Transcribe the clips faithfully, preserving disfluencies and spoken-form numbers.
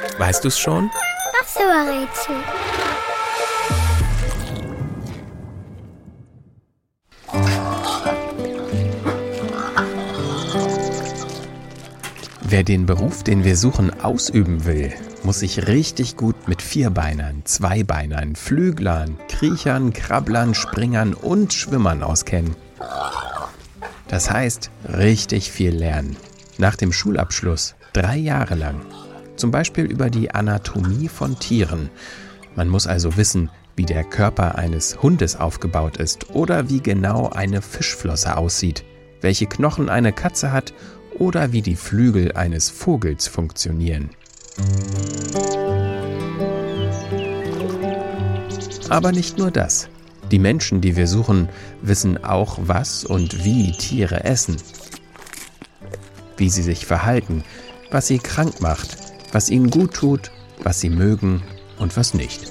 Weißt du's schon? Das Rätsel. Wer den Beruf, den wir suchen, ausüben will, muss sich richtig gut mit Vierbeinern, Zweibeinern, Flüglern, Kriechern, Krabblern, Springern und Schwimmern auskennen. Das heißt, richtig viel lernen. Nach dem Schulabschluss drei Jahre lang. Zum Beispiel über die Anatomie von Tieren. Man muss also wissen, wie der Körper eines Hundes aufgebaut ist oder wie genau eine Fischflosse aussieht, welche Knochen eine Katze hat oder wie die Flügel eines Vogels funktionieren. Aber nicht nur das. Die Menschen, die wir suchen, wissen auch, was und wie Tiere essen. Wie sie sich verhalten, was sie krank macht, was ihnen gut tut, was sie mögen und was nicht.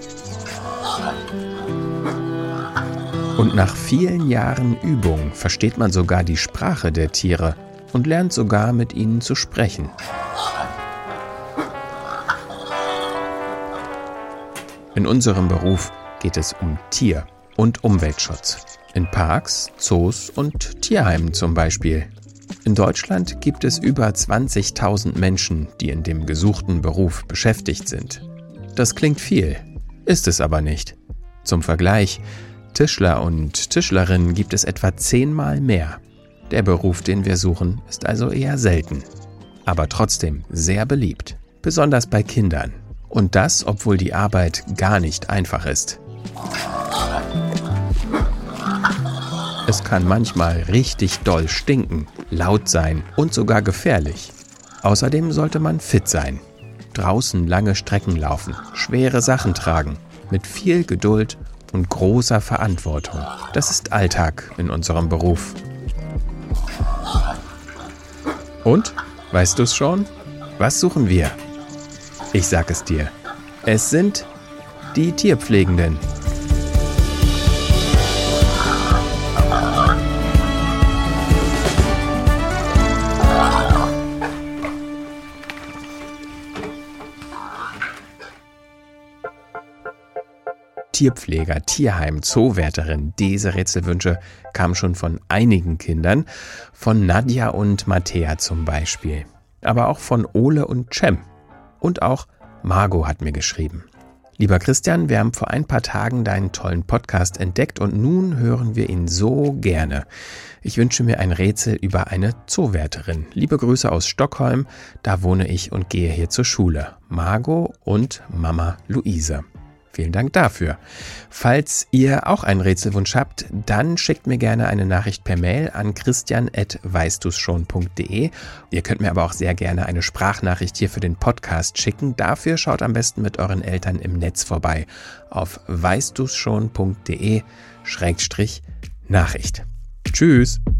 Und nach vielen Jahren Übung versteht man sogar die Sprache der Tiere und lernt sogar mit ihnen zu sprechen. In unserem Beruf geht es um Tier- und Umweltschutz. In Parks, Zoos und Tierheimen zum Beispiel. In Deutschland gibt es über zwanzigtausend Menschen, die in dem gesuchten Beruf beschäftigt sind. Das klingt viel, ist es aber nicht. Zum Vergleich, Tischler und Tischlerinnen gibt es etwa zehnmal mehr. Der Beruf, den wir suchen, ist also eher selten, aber trotzdem sehr beliebt, besonders bei Kindern. Und das, obwohl die Arbeit gar nicht einfach ist. Es kann manchmal richtig doll stinken, laut sein und sogar gefährlich. Außerdem sollte man fit sein, draußen lange Strecken laufen, schwere Sachen tragen, mit viel Geduld und großer Verantwortung. Das ist Alltag in unserem Beruf. Und? Weißt du's schon? Was suchen wir? Ich sag es dir. Es sind die Tierpflegenden. Tierpfleger, Tierheim, Zoowärterin, diese Rätselwünsche kamen schon von einigen Kindern, von Nadja und Mattea zum Beispiel, aber auch von Ole und Cem. Und auch Margot hat mir geschrieben. Lieber Christian, wir haben vor ein paar Tagen deinen tollen Podcast entdeckt und nun hören wir ihn so gerne. Ich wünsche mir ein Rätsel über eine Zoowärterin. Liebe Grüße aus Stockholm, da wohne ich und gehe hier zur Schule. Margot und Mama Luise. Vielen Dank dafür. Falls ihr auch einen Rätselwunsch habt, dann schickt mir gerne eine Nachricht per Mail an christian at weißduschon punkt de. Ihr könnt mir aber auch sehr gerne eine Sprachnachricht hier für den Podcast schicken. Dafür schaut am besten mit euren Eltern im Netz vorbei auf weißduschon punkt de Schrägstrich Nachricht. Tschüss!